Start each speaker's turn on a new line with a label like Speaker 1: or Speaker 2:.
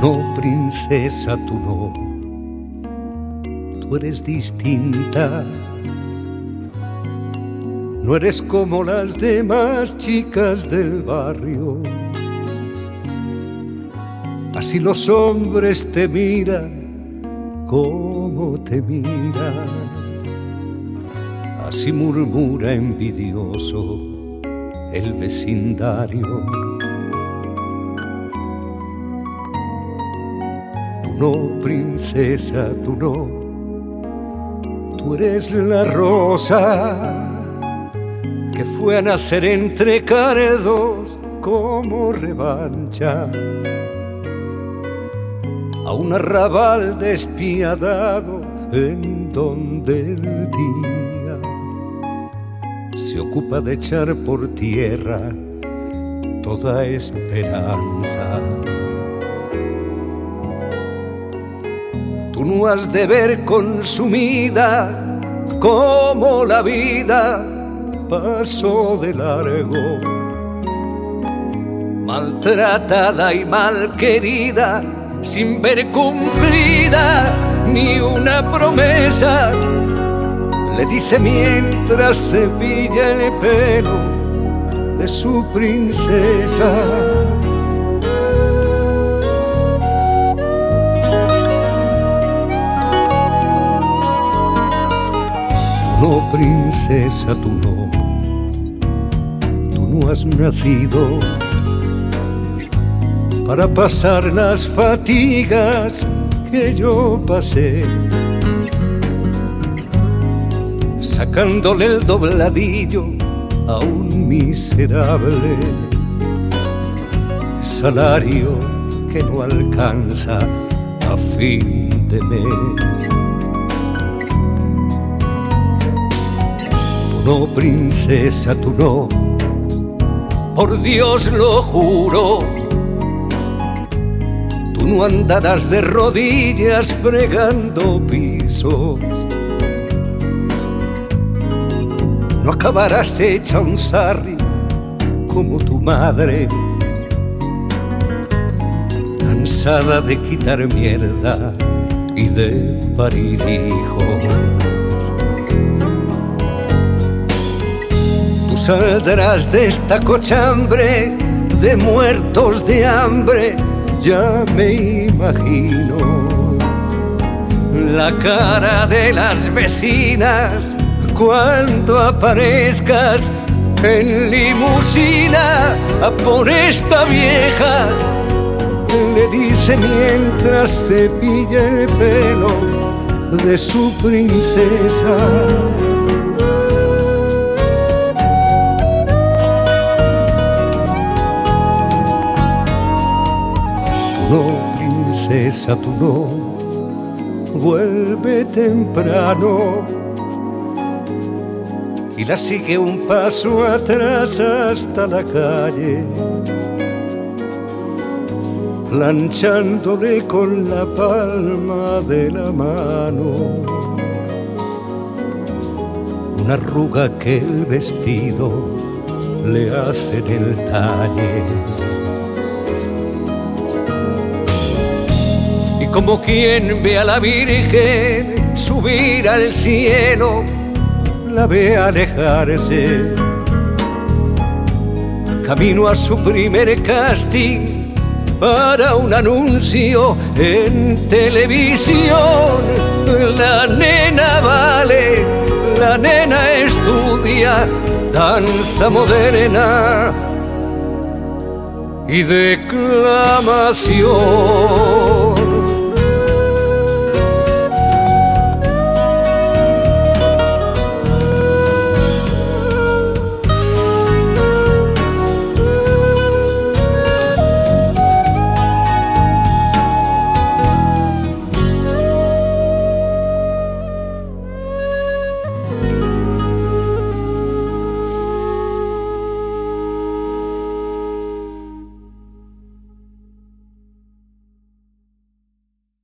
Speaker 1: No, princesa, tú no. Tú eres distinta. No eres como las demás chicas del barrio. Así los hombres te miran como te miran. Así murmura envidioso el vecindario. Tú no, princesa, tú no. Tú eres la rosa que fue a nacer entre cardos como revancha a un arrabal despiadado en donde el día se ocupa de echar por tierra toda esperanza. Tú no has de ver consumida como la vida pasó de largo, maltratada y mal querida, sin ver cumplida ni una promesa, le dice mientras cepilla el pelo de su princesa. No, princesa, tú no. Tú no has nacido para pasar las fatigas que yo pasé, sacándole el dobladillo a un miserable salario que no alcanza a fin de mes. No, princesa, tú no, por Dios lo juro, tú no andarás de rodillas fregando pisos, no acabarás hecha un sarri como tu madre, cansada de quitar mierda y de parir hijos. Saldrás de esta cochambre de muertos de hambre, ya me imagino la cara de las vecinas cuando aparezcas en limusina a por esta vieja, le dice mientras cepilla el pelo de su princesa. No, princesa, tú no, vuelve temprano. Y la sigue un paso atrás hasta la calle, planchándole con la palma de la mano una arruga que el vestido le hace en el talle. Como quien ve a la Virgen subir al cielo, la ve alejarse, camino a su primer casting para un anuncio en televisión. La nena vale, la nena estudia danza moderna y declamación.